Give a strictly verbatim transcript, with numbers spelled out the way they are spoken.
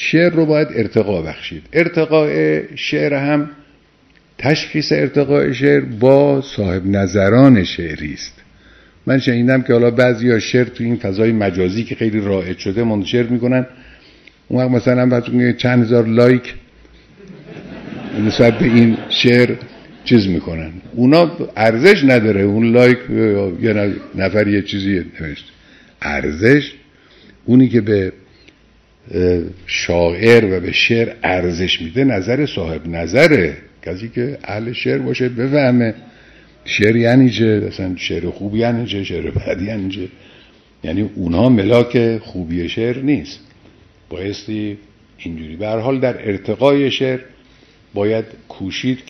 شعر رو باید ارتقا بخشید. ارتقاء شعر هم تشخیص ارتقاء شعر با صاحب نظران شعری است. من شنیدم که حالا بعضیا شعر تو این فضای مجازی که خیلی رایج شده منتشر میکنن، اون وقت مثلا بعد چند هزار لایک نسبت به این شعر چیز میکنن. اونا ارزش نداره، اون لایک یا نفر یه چیزی نوشته. ارزش اونی که به شاعر و به شعر ارزش میده نظر صاحب نظره، کسی که اهل شعر باشه بفهمه شعر یعنی چه، مثلا شعر خوب یعنی چه، شعر بد یعنی چه. یعنی اونها ملاک خوبی شعر نیست، بایستی اینجوری. به هر حال در ارتقای شعر باید کوشید